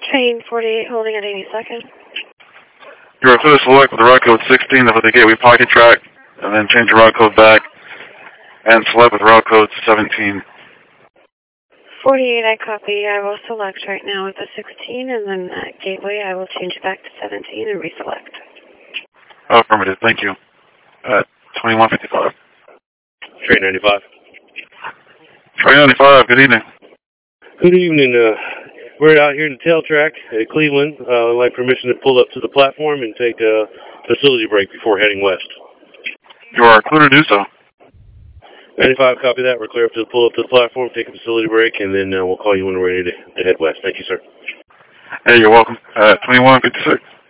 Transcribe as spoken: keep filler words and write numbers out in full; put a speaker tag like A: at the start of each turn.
A: Train forty-eight holding at eighty-second.
B: You are clear to select with the route code sixteen for the Gateway Pocket Track, and then change your route code back, and select with route code seventeen.
A: forty-eight, I copy. I will select right now with the sixteen, and then at Gateway I will change it back to seventeen and reselect.
B: Oh, affirmative. Thank you. At twenty-one fifty-five.
C: Train ninety-five.
B: Train ninety-five, good evening.
C: Good evening. Uh, we're out here in the tail track at Cleveland. Uh, I'd like permission to pull up to the platform and take a facility break before heading west.
B: You are clear to do so.
C: ninety-five, copy that. We're clear up to pull up to the platform, take a facility break, and then uh, we'll call you when we're ready to, to head west. Thank you, sir.
B: Hey, you're welcome. At twenty-one fifty-six.